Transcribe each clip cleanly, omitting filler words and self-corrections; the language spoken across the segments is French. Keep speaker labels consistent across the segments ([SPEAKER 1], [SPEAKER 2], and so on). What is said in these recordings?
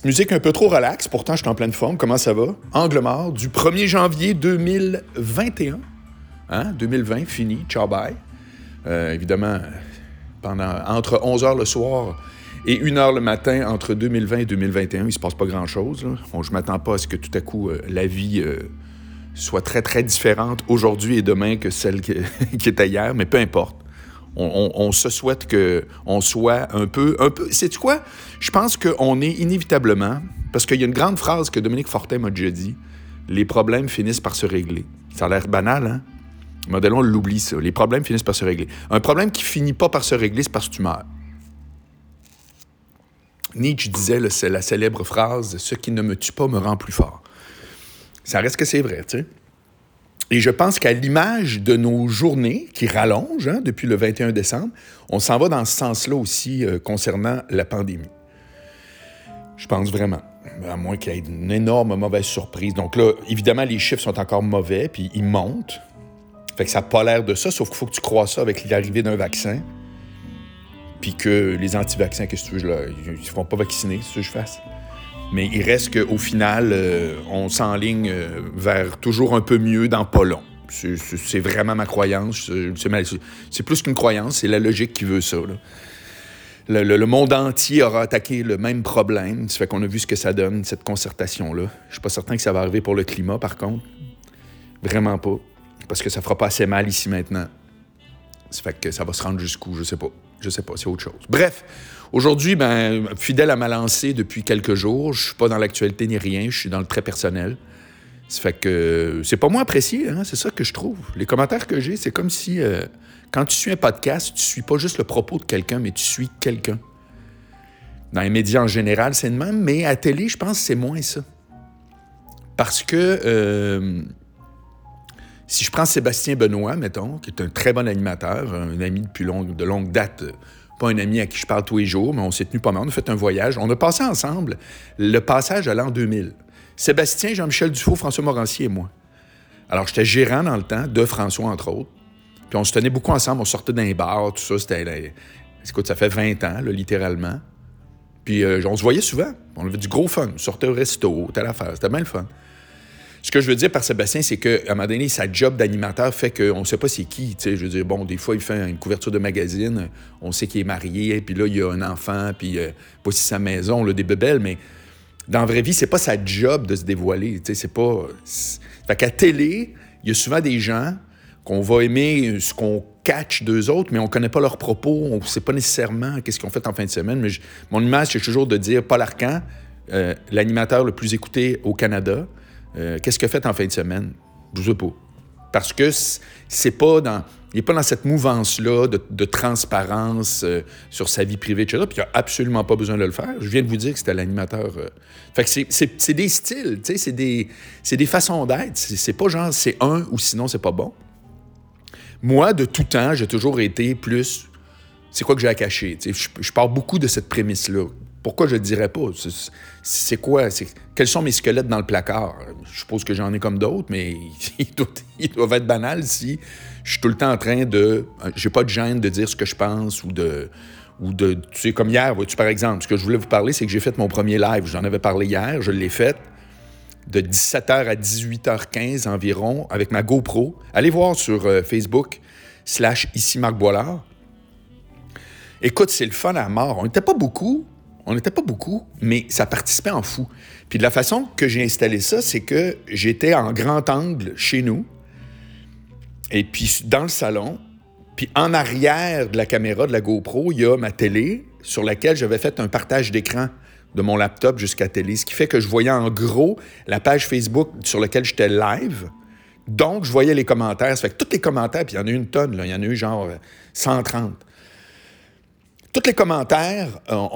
[SPEAKER 1] Petite musique un peu trop relaxe, pourtant je suis en pleine forme. Comment ça va? Angle mort du 1er janvier 2021. 2020, fini, ciao bye. Évidemment, entre 11h le soir et 1h le matin, entre 2020 et 2021, il ne se passe pas grand-chose. Bon, je ne m'attends pas à ce que tout à coup, la vie soit très, très différente aujourd'hui et demain que celle qui était hier, mais peu importe. On se souhaite qu'on soit un peu... Sais-tu quoi? Je pense qu'on est inévitablement... Parce qu'il y a une grande phrase que Dominique Fortin m'a déjà dit. Les problèmes finissent par se régler. Ça a l'air banal, hein? Mais on l'oublie, ça. Les problèmes finissent par se régler. Un problème qui finit pas par se régler, c'est parce que tu meurs. Nietzsche disait, c'est la célèbre phrase « Ce qui ne me tue pas me rend plus fort ». Ça reste que c'est vrai, tu sais. Et je pense qu'à l'image de nos journées qui rallongent depuis le 21 décembre, on s'en va dans ce sens-là aussi concernant la pandémie. Je pense vraiment. À moins qu'il y ait une énorme mauvaise surprise. Donc là, évidemment, les chiffres sont encore mauvais, puis ils montent. Fait que ça n'a pas l'air de ça, sauf qu'il faut que tu crois ça avec l'arrivée d'un vaccin. Puis que les anti-vaccins, qu'est-ce que tu veux, ils ne se font pas vacciner, c'est ce que je fasse. Mais il reste qu'au final, on s'enligne vers toujours un peu mieux dans pas long. C'est vraiment ma croyance. C'est plus qu'une croyance, c'est la logique qui veut ça. Là. Le monde entier aura attaqué le même problème. Ça fait qu'on a vu ce que ça donne, cette concertation-là. Je ne suis pas certain que ça va arriver pour le climat, par contre. Vraiment pas. Parce que ça fera pas assez mal ici maintenant. Ça fait que ça va se rendre jusqu'où, je sais pas, c'est autre chose. Bref, aujourd'hui, fidèle à ma lancée depuis quelques jours, je suis pas dans l'actualité ni rien, je suis dans le très personnel. Ça fait que c'est pas moi apprécié, c'est ça que je trouve. Les commentaires que j'ai, c'est comme si, quand tu suis un podcast, tu suis pas juste le propos de quelqu'un, mais tu suis quelqu'un. Dans les médias en général, c'est le même, mais à la télé, je pense que c'est moins ça. Parce que... si je prends Sébastien Benoît, mettons, qui est un très bon animateur, un ami depuis de longue date, pas un ami à qui je parle tous les jours, mais on s'est tenu pas mal, on a fait un voyage. On a passé ensemble le passage à l'an 2000. Sébastien, Jean-Michel Dufault, François Morancier et moi. Alors, j'étais gérant dans le temps, de François, entre autres. Puis on se tenait beaucoup ensemble, on sortait d'un bar, tout ça. Écoute, ça fait 20 ans, là, littéralement. Puis on se voyait souvent. On avait du gros fun. On sortait au resto, telle affaire. C'était bien le fun. Ce que je veux dire par Sébastien, c'est qu'à un moment donné, sa job d'animateur fait qu'on ne sait pas c'est qui. Je veux dire, bon, des fois, il fait une couverture de magazine, on sait qu'il est marié, puis là, il a un enfant, puis voici sa maison, là, des bébelles, mais dans la vraie vie, c'est pas sa job de se dévoiler. C'est pas... Fait qu'à télé, il y a souvent des gens qu'on va aimer ce qu'on catch d'eux autres, mais on connaît pas leurs propos, on ne sait pas nécessairement qu'est-ce qu'ils ont fait en fin de semaine. Mais mon image, c'est toujours de dire Paul Arcand, l'animateur le plus écouté au Canada, qu'est-ce qu'il a fait en fin de semaine? Je ne sais pas. Parce que c'est pas dans... Il n'est pas dans cette mouvance-là de transparence sur sa vie privée, etc. Puis il n'a absolument pas besoin de le faire. Je viens de vous dire que c'était l'animateur. Fait que c'est des styles, tu sais, c'est des façons d'être. C'est pas genre c'est un ou sinon c'est pas bon. Moi, de tout temps, j'ai toujours été plus... C'est quoi que j'ai à cacher? Je pars beaucoup de cette prémisse-là. Pourquoi je ne le dirais pas? C'est quoi? Quels sont mes squelettes dans le placard? Je suppose que j'en ai comme d'autres, mais ils doivent être banals si je suis tout le temps en train de... J'ai pas de gêne de dire ce que je pense ou de tu sais, comme hier, vois-tu, par exemple, ce que je voulais vous parler, c'est que j'ai fait mon premier live. J'en avais parlé hier, je l'ai fait de 17h à 18h15 environ avec ma GoPro. Allez voir sur Facebook / ici Marc Boilard. Écoute, c'est le fun à mort. On n'était pas beaucoup, mais ça participait en fou. Puis de la façon que j'ai installé ça, c'est que j'étais en grand angle chez nous, et puis dans le salon, puis en arrière de la caméra de la GoPro, il y a ma télé sur laquelle j'avais fait un partage d'écran de mon laptop jusqu'à la télé, ce qui fait que je voyais en gros la page Facebook sur laquelle j'étais live. Donc, je voyais les commentaires. Ça fait que tous les commentaires, puis il y en a eu une tonne, là, il y en a eu genre 130. Tous les commentaires,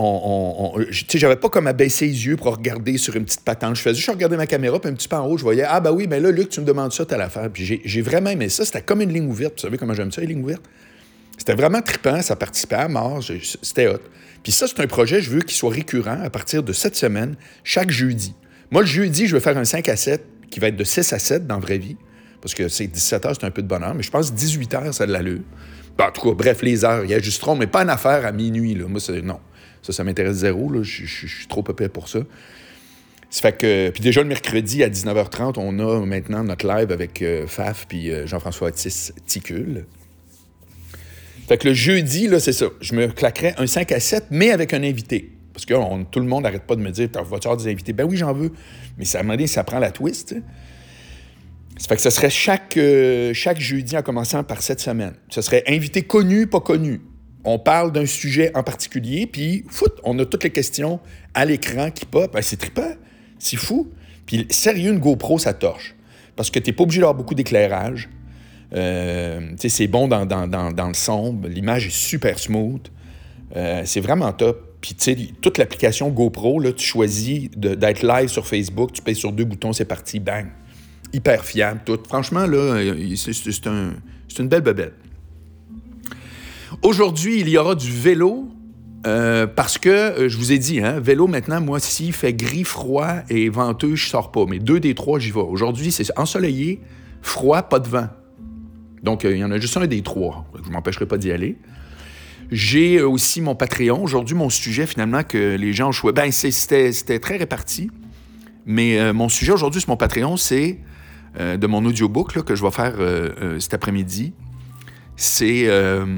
[SPEAKER 1] tu sais, j'avais pas comme à baisser les yeux pour regarder sur une petite patente. Je faisais juste regarder ma caméra, puis un petit peu en haut, je voyais « Ah, ben oui, mais là, Luc, tu me demandes ça, t'as l'affaire. » Puis j'ai vraiment aimé ça. C'était comme une ligne ouverte. Vous savez comment j'aime ça, les lignes ouvertes? C'était vraiment trippant, ça participait à mort, c'était hot. Puis ça, c'est un projet, je veux qu'il soit récurrent à partir de cette semaine, chaque jeudi. Moi, le jeudi, je vais faire un 5 à 7 qui va être de 6 à 7 dans la vraie vie, parce que c'est 17h, c'est un peu de bonheur, mais je pense que 18h, ça a de l'allure. En tout cas, bref, les heures, ils ajusteront, mais pas une affaire à minuit, là. Moi, non. Ça m'intéresse zéro. Là. Je suis trop épais pour ça. Ça fait que... Puis déjà, le mercredi à 19h30, on a maintenant notre live avec Faf puis Jean-François Ticule. Fait que le jeudi, là, c'est ça. Je me claquerais un 5 à 7, mais avec un invité. Parce que tout le monde n'arrête pas de me dire « Vas-tu avoir des invités? » Ben oui, j'en veux. Mais ça, à un moment donné, ça prend la twist, t'sais. Ça fait que ce serait chaque jeudi en commençant par cette semaine. Ce serait invité connu, pas connu. On parle d'un sujet en particulier, puis on a toutes les questions à l'écran qui pop. Ben, c'est trippant, c'est fou. Puis sérieux, une GoPro, ça torche. Parce que t'es pas obligé d'avoir beaucoup d'éclairage. C'est bon dans le sombre. L'image est super smooth. C'est vraiment top. Puis, tu sais, toute l'application GoPro, là, tu choisis d'être live sur Facebook, tu payes sur 2 boutons, c'est parti, bang. Hyper fiable, tout. Franchement, là, c'est une belle bebelle. Aujourd'hui, il y aura du vélo, parce que, je vous ai dit, hein, vélo, maintenant, moi, s'il fait gris, froid et venteux, je sors pas. Mais 2 des 3, j'y vais. Aujourd'hui, c'est ensoleillé, froid, pas de vent. Donc, il y en a juste un des 3. Je ne m'empêcherai pas d'y aller. J'ai aussi mon Patreon. Aujourd'hui, mon sujet, finalement, que les gens ont choisi... Ben, c'était très réparti. Mais mon sujet aujourd'hui sur mon Patreon, c'est de mon audiobook là, que je vais faire cet après-midi. C'est...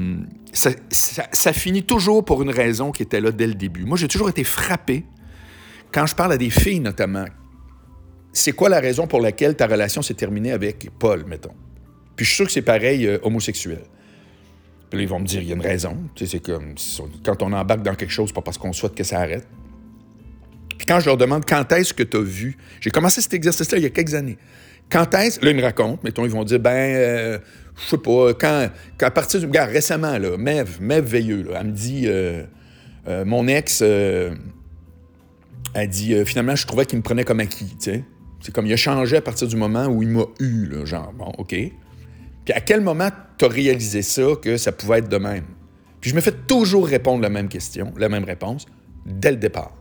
[SPEAKER 1] Ça finit toujours pour une raison qui était là dès le début. Moi, j'ai toujours été frappé, quand je parle à des filles notamment, c'est quoi la raison pour laquelle ta relation s'est terminée avec Paul, mettons? Puis je suis sûr que c'est pareil homosexuel. Puis là, ils vont me dire, il y a une raison. Tu sais, c'est comme, quand on embarque dans quelque chose, c'est pas parce qu'on souhaite que ça arrête. Puis quand je leur demande, quand est-ce que tu as vu... J'ai commencé cet exercice-là il y a quelques années. Quand est-ce... Là, ils me racontent, mettons, ils vont dire, je sais pas, quand à partir du... Regarde, récemment, là, Mève Veilleux, là, elle me dit, mon ex, elle dit, finalement, je trouvais qu'il me prenait comme acquis, tu sais. C'est comme, il a changé à partir du moment où il m'a eu, là, genre, bon, OK. Puis à quel moment tu as réalisé ça, que ça pouvait être de même? Puis je me fais toujours répondre la même question, la même réponse, dès le départ.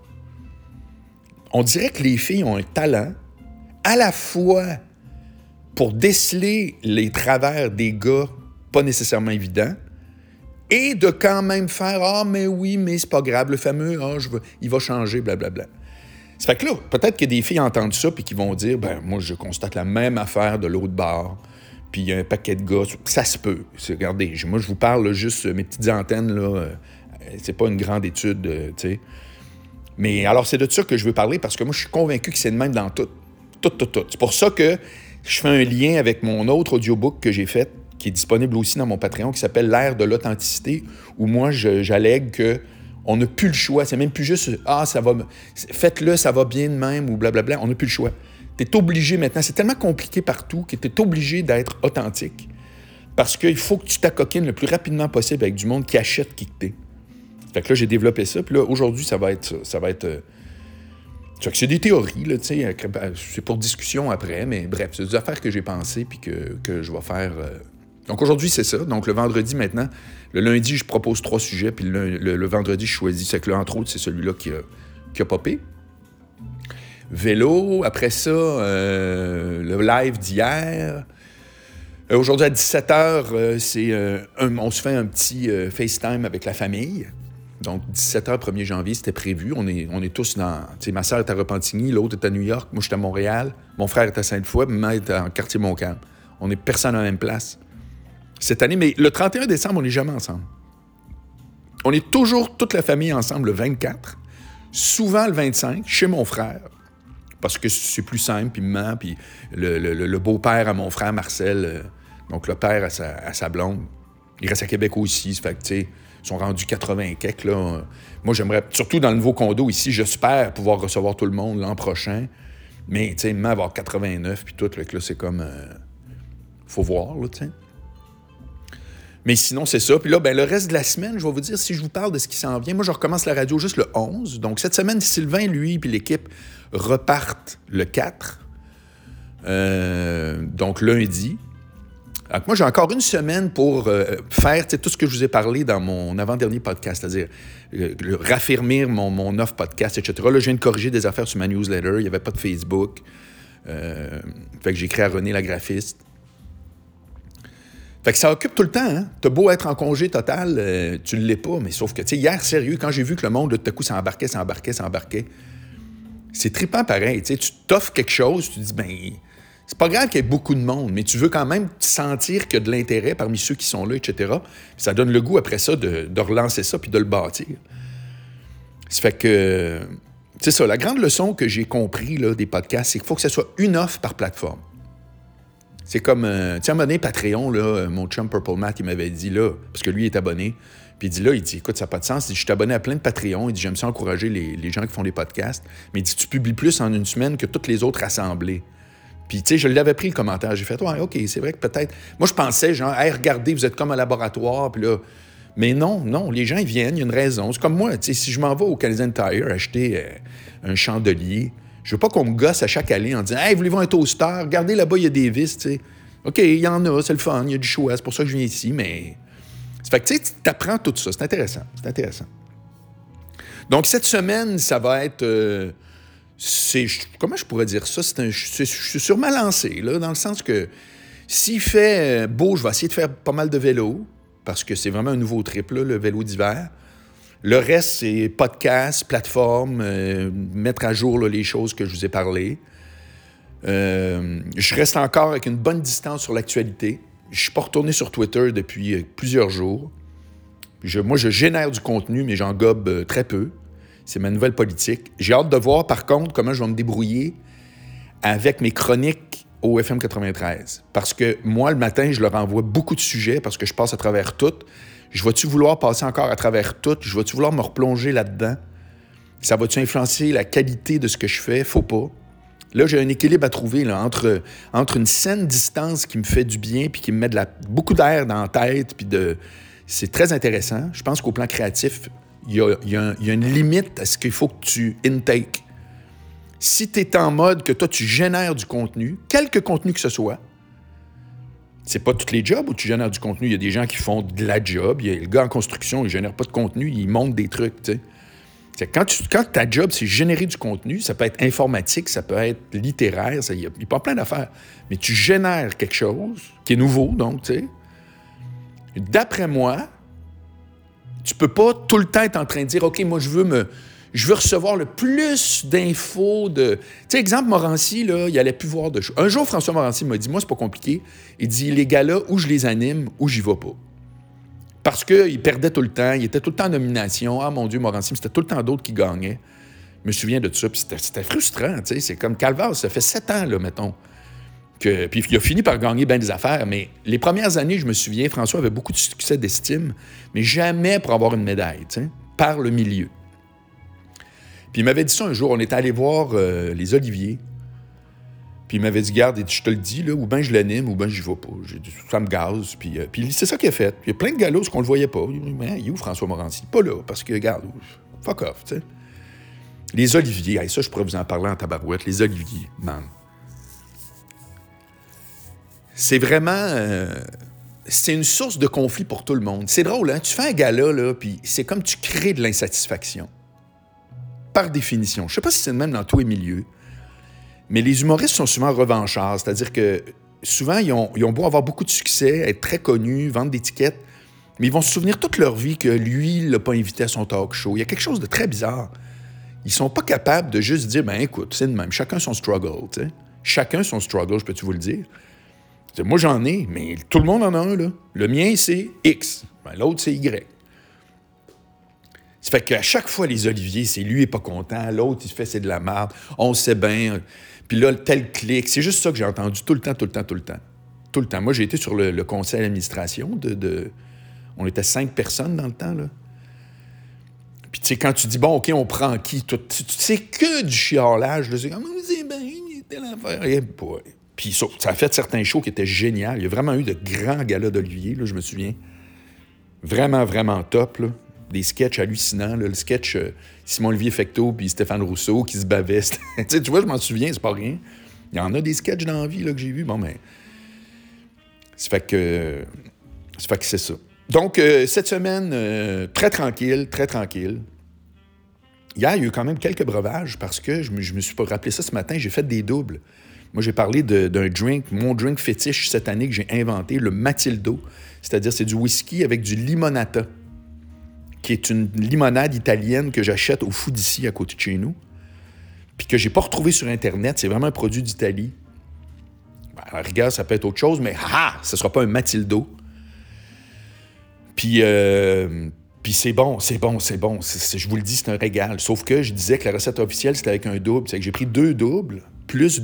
[SPEAKER 1] On dirait que les filles ont un talent à la fois pour déceler les travers des gars pas nécessairement évidents et de quand même faire « Ah, mais oui, mais c'est pas grave, le fameux « Ah, il va changer, blablabla. » Ça fait que là, peut-être que des filles entendent ça puis qui vont dire « Ben, moi, je constate la même affaire de l'autre bord. » Puis il y a un paquet de gars. Ça se peut. Regardez, moi, je vous parle là, juste mes petites antennes, là. C'est pas une grande étude, tu sais. Mais alors, c'est de ça que je veux parler parce que moi, je suis convaincu que c'est de même dans tout. Tout. C'est pour ça que je fais un lien avec mon autre audiobook que j'ai fait, qui est disponible aussi dans mon Patreon, qui s'appelle « L'ère de l'authenticité », où moi, j'allègue qu'on n'a plus le choix. C'est même plus juste « Ah, ça va... Faites-le, ça va bien de même » ou blablabla. On n'a plus le choix. Tu es obligé maintenant, c'est tellement compliqué partout que tu es obligé d'être authentique parce qu'il faut que tu t'accoquines le plus rapidement possible avec du monde qui achète qui que t'es. Fait que là, j'ai développé ça. Puis là, aujourd'hui, ça va être... C'est des théories, là, tu sais. C'est pour discussion après, mais bref, c'est des affaires que j'ai pensées puis que je vais faire... Donc aujourd'hui, c'est ça. Donc le vendredi, maintenant, le lundi, je propose 3 sujets, puis le vendredi, je choisis. C'est que là, entre autres, c'est celui-là qui a popé. Vélo, après ça, le live d'hier. Aujourd'hui, à 17h, on se fait un petit FaceTime avec la famille. Donc, 17h, 1er janvier, c'était prévu. On est tous dans... Tu sais, ma sœur est à Repentigny, l'autre est à New York, moi, je suis à Montréal, mon frère est à Sainte-Foy, ma mère est en quartier Montcalm. On est personne à la même place cette année. Mais le 31 décembre, on n'est jamais ensemble. On est toujours toute la famille ensemble le 24, souvent le 25, chez mon frère. Parce que c'est plus simple, puis maman, puis le beau-père à mon frère Marcel, donc le père à sa blonde, il reste à Québec aussi, ça fait que, tu sais, ils sont rendus 80 et quelques, là. Moi, j'aimerais, surtout dans le nouveau condo ici, j'espère pouvoir recevoir tout le monde l'an prochain, mais, tu sais, maman va avoir 89, puis tout, là, c'est comme... faut voir, là, tu sais. Mais sinon, c'est ça. Puis là, ben, le reste de la semaine, je vais vous dire, si je vous parle de ce qui s'en vient, moi, je recommence la radio juste le 11. Donc, cette semaine, Sylvain, lui, puis l'équipe repartent le 4. Donc, lundi. Donc, moi, j'ai encore une semaine pour faire tout ce que je vous ai parlé dans mon avant-dernier podcast, c'est-à-dire raffermir mon offre podcast, etc. Là, je viens de corriger des affaires sur ma newsletter. Il n'y avait pas de Facebook. Fait que j'ai écrit à René, la graphiste. Fait que ça occupe tout le temps, hein? T'as beau être en congé total, tu ne l'es pas, mais sauf que, tu sais, hier, sérieux, quand j'ai vu que le monde, là, tout à coup, s'embarquait, c'est trippant pareil, tu sais, tu t'offres quelque chose, tu te dis, ben, c'est pas grave qu'il y ait beaucoup de monde, mais tu veux quand même sentir qu'il y a de l'intérêt parmi ceux qui sont là, etc. Puis ça donne le goût, après ça, de relancer ça puis de le bâtir. Ça fait que, c'est ça, la grande leçon que j'ai compris, là, des podcasts, c'est qu'il faut que ce soit une offre par plateforme. C'est comme, tu sais, à un moment donné, Patreon, là, mon chum Purple Matt, il m'avait dit, là, parce que lui, il est abonné, puis il dit, écoute, ça n'a pas de sens. Il dit, je suis abonné à plein de Patreon. Il dit, j'aime ça encourager les gens qui font des podcasts. Mais il dit, tu publies plus en une semaine que toutes les autres rassemblées. Puis, tu sais, je l'avais pris le commentaire. J'ai fait, ouais, OK, c'est vrai que peut-être. Moi, je pensais, genre, hey, regardez, vous êtes comme un laboratoire, puis là. Mais non, les gens, ils viennent, il y a une raison. C'est comme moi, tu sais, si je m'en vais au Canadian Tire acheter un chandelier, je veux pas qu'on me gosse à chaque allée en disant, hey, voulez-vous un toaster? Regardez, là-bas, il y a des vis, tu sais. OK, il y en a, c'est le fun, il y a du choix, c'est pour ça que je viens ici, mais. Ça fait que, tu sais, tu apprends tout ça. C'est intéressant. Donc, cette semaine, ça va être. Comment je pourrais dire ça? Je suis sur ma lancée, là, dans le sens que s'il fait beau, je vais essayer de faire pas mal de vélo, parce que c'est vraiment un nouveau trip, là, le vélo d'hiver. Le reste, c'est podcast, plateforme, mettre à jour là, les choses que je vous ai parlé. Je reste encore avec une bonne distance sur l'actualité. Je ne suis pas retourné sur Twitter depuis plusieurs jours. Moi, je génère du contenu, mais j'en gobe très peu. C'est ma nouvelle politique. J'ai hâte de voir, par contre, comment je vais me débrouiller avec mes chroniques au FM 93. Parce que moi, le matin, je leur envoie beaucoup de sujets parce que je passe à travers tout. Je vais-tu vouloir passer encore à travers tout? Je vais-tu vouloir me replonger là-dedans? Ça va-tu influencer la qualité de ce que je fais? Faut pas. Là, j'ai un équilibre à trouver là, entre une saine distance qui me fait du bien puis qui me met beaucoup d'air dans la tête. Puis c'est très intéressant. Je pense qu'au plan créatif, il y a une limite à ce qu'il faut que tu intake. Si tu es en mode que toi, tu génères du contenu, quelque contenu que ce soit, c'est pas tous les jobs où tu génères du contenu. Il y a des gens qui font de la job. Il y a le gars en construction, il génère pas de contenu, il monte des trucs, tu sais. Quand ta job, c'est générer du contenu, ça peut être informatique, ça peut être littéraire, il y a pas plein d'affaires. Mais tu génères quelque chose qui est nouveau, donc, tu sais. D'après moi, tu peux pas tout le temps être en train de dire, OK, moi, je veux recevoir le plus d'infos de... Tu sais, exemple, Morancy, là, il allait plus voir de choses. Un jour, François Morancy m'a dit, moi, c'est pas compliqué. Il dit, les gars-là, où je les anime, où j'y vais pas. Parce qu'il perdait tout le temps, il était tout le temps en nomination. Ah, mon Dieu, Morancy, mais c'était tout le temps d'autres qui gagnaient. Je me souviens de ça, puis c'était frustrant, tu sais. C'est comme Calvas, ça fait 7 ans, là, mettons. Puis il a fini par gagner bien des affaires, mais les premières années, je me souviens, François avait beaucoup de succès d'estime, mais jamais pour avoir une médaille, tu sais, par le milieu. Puis il m'avait dit ça un jour, on était allé voir les Oliviers, puis il m'avait dit, garde, je te le dis, là, ou bien je l'anime, ou bien j'y vais pas. J'ai dit, ça me gaze, puis c'est ça qu'il a fait. Il y a plein de gars là où on le voyait pas. Il dit, mais il est où François Morancy? Pas là, parce que, regarde, fuck off, tu sais. Les Oliviers, ça, je pourrais vous en parler en tabarouette, les Oliviers, man. C'est vraiment... c'est une source de conflit pour tout le monde. C'est drôle, hein? Tu fais un gala, là, puis c'est comme tu crées de l'insatisfaction. Par définition. Je sais pas si c'est le même dans tous les milieux, mais les humoristes sont souvent revanchards, c'est-à-dire que souvent, ils ont beau avoir beaucoup de succès, être très connus, vendre des tickets, mais ils vont se souvenir toute leur vie que lui, il l'a pas invité à son talk show. Il y a quelque chose de très bizarre. Ils sont pas capables de juste dire, ben écoute, c'est de même, chacun son struggle, tu sais. Chacun son struggle, je peux-tu vous le dire? Moi, j'en ai, mais tout le monde en a un, là. Le mien, c'est X. Ben, l'autre, c'est Y. Ça fait qu'à chaque fois, les Oliviers, c'est lui est pas content, l'autre, il fait c'est de la merde, on sait bien, puis là, tel clic. C'est juste ça que j'ai entendu tout le temps. Tout le temps. Moi, j'ai été sur le conseil d'administration on était 5 personnes dans le temps, là. Puis, tu sais, quand tu dis, bon, OK, on prend qui? C'est que du chiolage, là. C'est comme, c'est bien, telle affaire. Puis, ça a fait certains shows qui étaient géniaux. Il y a vraiment eu de grands galas d'Olivier, là, je me souviens. Vraiment, vraiment top, là. Des sketchs hallucinants, là. Le sketch Simon-Olivier Fecteau puis Stéphane Rousseau qui se bavaient. Tu vois, je m'en souviens, c'est pas rien. Il y en a des sketchs dans la vie là, que j'ai vus. Bon, ben... Ça fait que c'est ça. Donc, cette semaine, très tranquille. Hier, il y a eu quand même quelques breuvages parce que je me suis pas rappelé ça ce matin. J'ai fait des doubles. Moi, j'ai parlé d'un drink, mon drink fétiche cette année que j'ai inventé, le Matildo. C'est-à-dire, c'est du whisky avec du limonata, qui est une limonade italienne que j'achète au Fou d'ici, à côté de chez nous, puis que j'ai pas retrouvé sur Internet. C'est vraiment un produit d'Italie. Ben, à la rigueur, ça peut être autre chose, mais ce sera pas un Matildo. Puis c'est bon. Je vous le dis, c'est un régal. Sauf que je disais que la recette officielle, c'était avec un double. C'est que j'ai pris 2 doubles, plus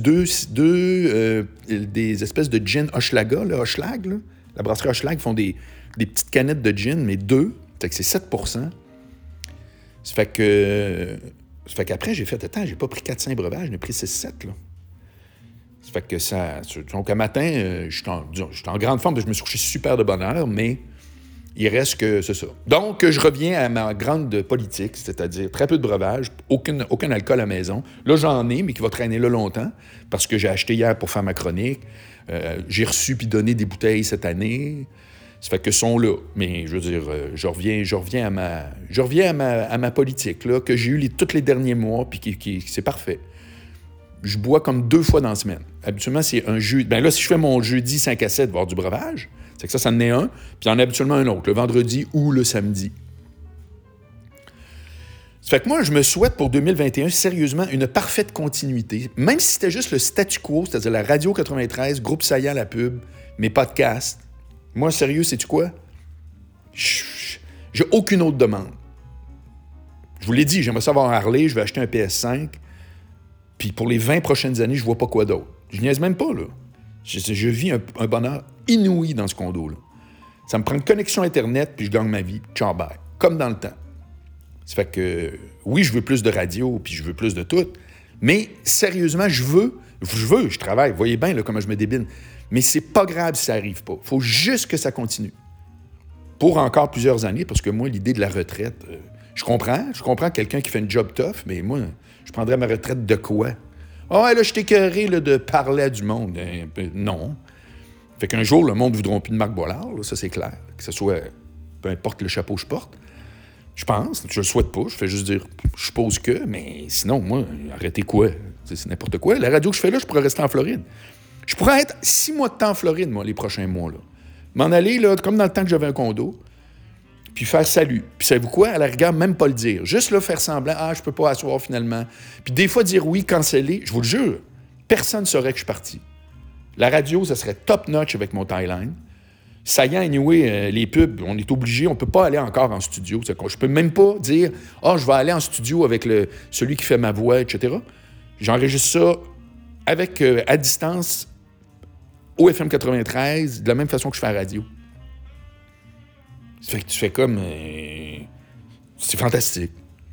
[SPEAKER 1] des espèces de gin Hochelaga, là, Hochelag, là. La brasserie Hochelag font des petites canettes de gin, mais 2, c'est que c'est 7%. Ça fait qu'après, j'ai fait, attends, j'ai pas pris 400 breuvages, j'ai pris 6-7, là. Ça fait que ça... Donc, un matin, j'étais en grande forme, je me suis couché super de bonne heure, mais il reste que c'est ça. Donc, je reviens à ma grande politique, c'est-à-dire très peu de breuvage, aucun alcool à la maison. Là, j'en ai, mais qui va traîner là longtemps, parce que j'ai acheté hier pour faire ma chronique. J'ai reçu puis donné des bouteilles cette année. Ça fait que sont là. Mais je veux dire, je reviens à ma politique, là, que j'ai eue tous les derniers mois, puis qui c'est parfait. Je bois comme 2 fois dans la semaine. Habituellement, c'est un jeudi. Ben là, si je fais mon jeudi 5 à 7, il va y avoir du breuvage. C'est que ça en est un, puis il y en a habituellement un autre, le vendredi ou le samedi. Ça fait que moi, je me souhaite pour 2021, sérieusement, une parfaite continuité. Même si c'était juste le statu quo, c'est-à-dire la Radio 93, Groupe Saillant, la pub, mes podcasts. Moi, sérieux, sais-tu quoi? J'ai aucune autre demande. Je vous l'ai dit, j'aimerais savoir Harley, je vais acheter un PS5, puis pour les 20 prochaines années, je vois pas quoi d'autre. Je niaise même pas, là. Je vis un bonheur inouï dans ce condo-là. Ça me prend une connexion Internet, puis je gagne ma vie, ciao, bye. Comme dans le temps. Ça fait que, oui, je veux plus de radio, puis je veux plus de tout, mais sérieusement, je travaille, vous voyez bien là, comment je me débine, mais c'est pas grave si ça arrive pas. Faut juste que ça continue. Pour encore plusieurs années, parce que moi, l'idée de la retraite, je comprends quelqu'un qui fait une job tough, mais moi, je prendrais ma retraite de quoi? Ah ouais, là, je t'écœuré de parler à du monde. Non. Fait qu'un jour, le monde ne voudra plus de Marc Boilard, là, ça c'est clair, que ce soit, peu importe le chapeau que je porte. Je pense, je le souhaite pas, je fais juste dire, je suppose que, mais sinon, moi, arrêtez quoi? C'est n'importe quoi. La radio que je fais là, je pourrais rester en Floride. Je pourrais être 6 mois de temps en Floride, moi, les prochains mois, là. M'en aller, là, comme dans le temps que j'avais un condo, puis faire salut. Puis savez-vous quoi? À la rigueur, même pas le dire. Juste là, faire semblant, je peux pas asseoir finalement. Puis des fois, dire oui, canceller, je vous le jure, personne ne saurait que je suis parti. La radio, ça serait top-notch avec mon Thailand. Saillant, anyway, les pubs, on est obligé, on ne peut pas aller encore en studio. Je ne peux même pas dire « je vais aller en studio avec celui qui fait ma voix, etc. » J'enregistre ça à distance au FM 93, de la même façon que je fais à la radio. Ça fait que tu fais comme... c'est fantastique.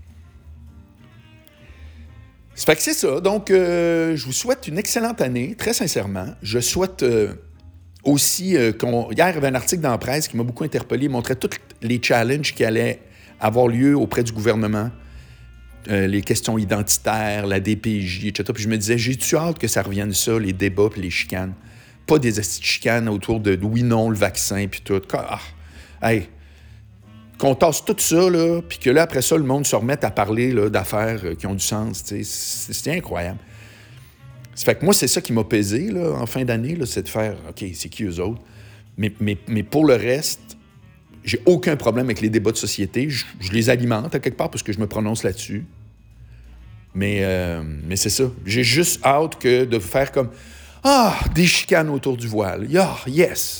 [SPEAKER 1] Ça fait que c'est ça. Donc, je vous souhaite une excellente année, très sincèrement. Je souhaite... Aussi, hier, il y avait un article dans la presse qui m'a beaucoup interpellé. Il montrait tous les challenges qui allaient avoir lieu auprès du gouvernement, les questions identitaires, la DPJ, etc. Puis je me disais, j'ai-tu hâte que ça revienne ça, les débats puis les chicanes? Pas des chicanes autour de oui, non, le vaccin, puis tout. Qu'on tasse tout ça, là, puis que là, après ça, le monde se remette à parler là, d'affaires qui ont du sens. C'est incroyable. Ça fait que moi, c'est ça qui m'a pesé là, en fin d'année, là, c'est de faire « OK, c'est qui eux autres? » Mais pour le reste, j'ai aucun problème avec les débats de société. Je les alimente à quelque part parce que je me prononce là-dessus. Mais c'est ça. J'ai juste hâte que de faire comme « des chicanes autour du voile. Yes! »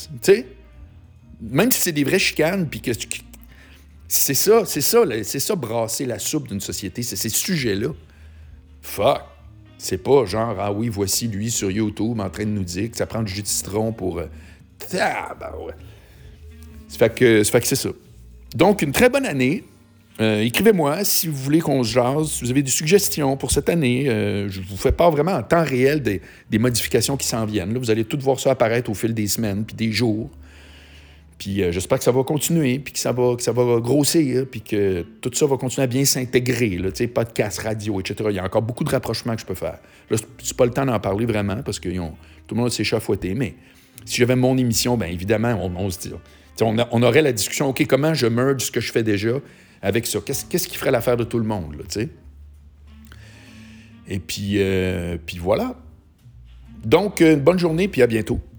[SPEAKER 1] Tu sais? Même si c'est des vraies chicanes, puis que c'est ça brasser la soupe d'une société, c'est ces sujets-là. Fuck! C'est pas genre, oui, voici lui sur YouTube en train de nous dire que ça prend du jus de citron pour... ouais. Ça fait que c'est ça. Donc, une très bonne année. Écrivez-moi si vous voulez qu'on se jase, si vous avez des suggestions pour cette année. Je vous fais part vraiment en temps réel des modifications qui s'en viennent. Là, vous allez tout voir ça apparaître au fil des semaines puis des jours. Puis j'espère que ça va continuer, puis que ça va grossir, puis que tout ça va continuer à bien s'intégrer, là, podcast, radio, etc. Il y a encore beaucoup de rapprochements que je peux faire. Là, c'est pas le temps d'en parler vraiment, parce que tout le monde s'est chafouetté, mais si j'avais mon émission, bien évidemment, on se dit... On aurait la discussion, OK, comment je merge ce que je fais déjà avec ça? Qu'est-ce qui ferait l'affaire de tout le monde, là, tu sais? Et puis voilà. Donc, bonne journée, puis à bientôt.